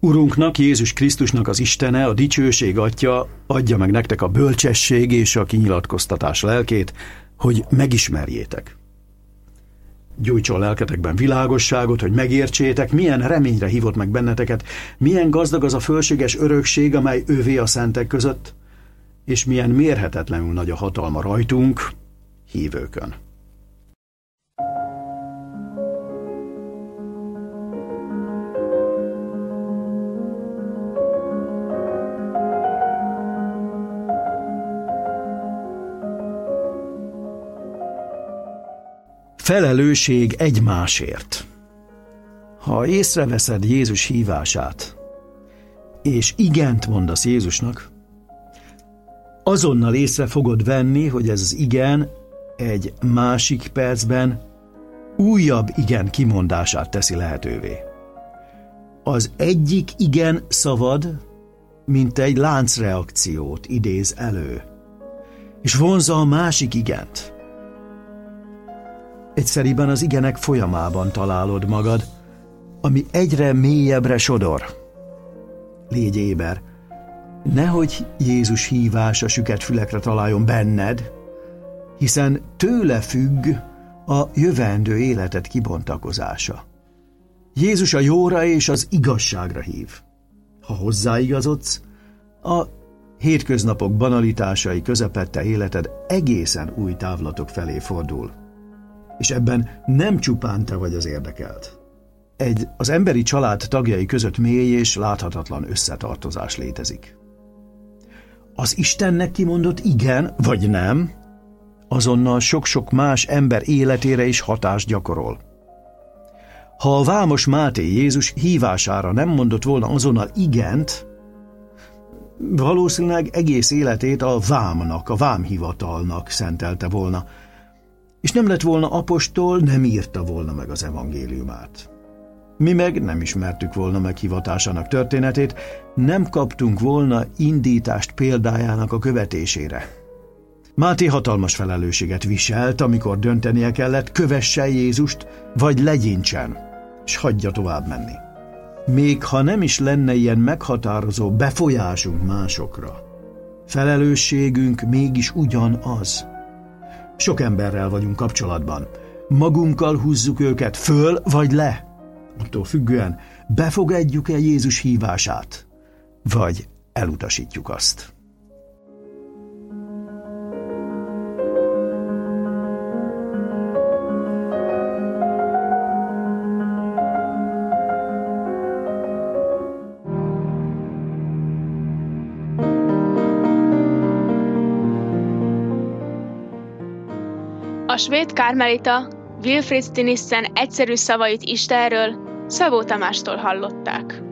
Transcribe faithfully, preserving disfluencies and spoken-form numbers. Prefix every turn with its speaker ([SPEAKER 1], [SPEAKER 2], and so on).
[SPEAKER 1] Urunknak, Jézus Krisztusnak az Istene, a dicsőség Atya adja meg nektek a bölcsesség és a kinyilatkoztatás lelkét, hogy megismerjétek. Gyújtson lelketekben világosságot, hogy megértsétek, milyen reményre hívott meg benneteket, milyen gazdag az a fölséges örökség, amely ővé a szentek között, és milyen mérhetetlenül nagy a hatalma rajtunk, hívőkön. Felelősség egymásért. Ha észreveszed Jézus hívását, és igent mondasz Jézusnak, azonnal észre fogod venni, hogy ez az igen egy másik percben újabb igen kimondását teszi lehetővé. Az egyik igen szavad, mint egy láncreakciót idéz elő, és vonzza a másik igent. Egyszeriben az igenek folyamában találod magad, ami egyre mélyebbre sodor. Légy éber, nehogy Jézus hívása süket fülekre találjon benned, hiszen tőle függ a jövendő életed kibontakozása. Jézus a jóra és az igazságra hív. Ha hozzáigazodsz, a hétköznapok banalitásai közepette életed egészen új távlatok felé fordul. És ebben nem csupán te vagy az érdekelt. Egy az emberi család tagjai között mély és láthatatlan összetartozás létezik. Az Istennek kimondott igen vagy nem, azonnal sok-sok más ember életére is hatást gyakorol. Ha a vámos Máté Jézus hívására nem mondott volna azonnal igent, valószínűleg egész életét a vámnak, a vámhivatalnak szentelte volna, és nem lett volna apostol, nem írta volna meg az evangéliumát. Mi meg nem ismertük volna meg hivatásának történetét, nem kaptunk volna indítást példájának a követésére. Máté hatalmas felelősséget viselt, amikor döntenie kellett, kövesse Jézust, vagy legyintsen, és hagyja tovább menni. Még ha nem is lenne ilyen meghatározó befolyásunk másokra, felelősségünk mégis ugyanaz. Sok emberrel vagyunk kapcsolatban. Magunkkal húzzuk őket föl vagy le. Attól függően befogadjuk-e Jézus hívását, vagy elutasítjuk azt.
[SPEAKER 2] A svéd karmelita Wilfrid Stinissen egyszerű szavait Istenről Szabó Tamástól hallották.